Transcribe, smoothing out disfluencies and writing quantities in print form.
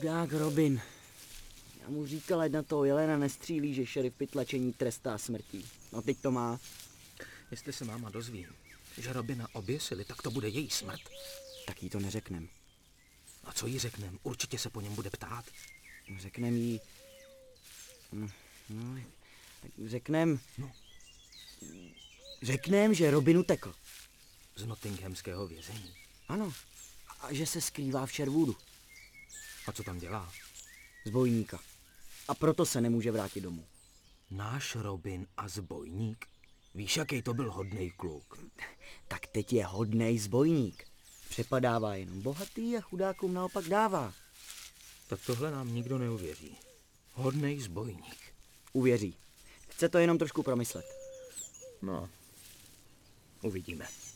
Chudák Robin. Já mu říkal, ať na toho jelena nestřílí, že šerif pytlačení trestá smrtí. No teď to má. Jestli se máma dozví, že Robina oběsili, tak to bude její smrt. Tak jí to neřeknem. A co jí řeknem? Určitě se po něm bude ptát. Řeknem jí... No, tak řeknem... No. Řeknem, že Robin utekl. Z Nottinghamského vězení. Ano. A že se skrývá v Sherwoodu. A co tam dělá? Zbojníka. A proto se nemůže vrátit domů. Náš Robin a zbojník? Víš, jaký to byl hodnej kluk? Tak teď je hodnej zbojník. Přepadává jenom bohatý a chudákům naopak dává. Tak tohle nám nikdo neuvěří. Hodnej zbojník. Uvěří. Chce to jenom trošku promyslet. No, uvidíme.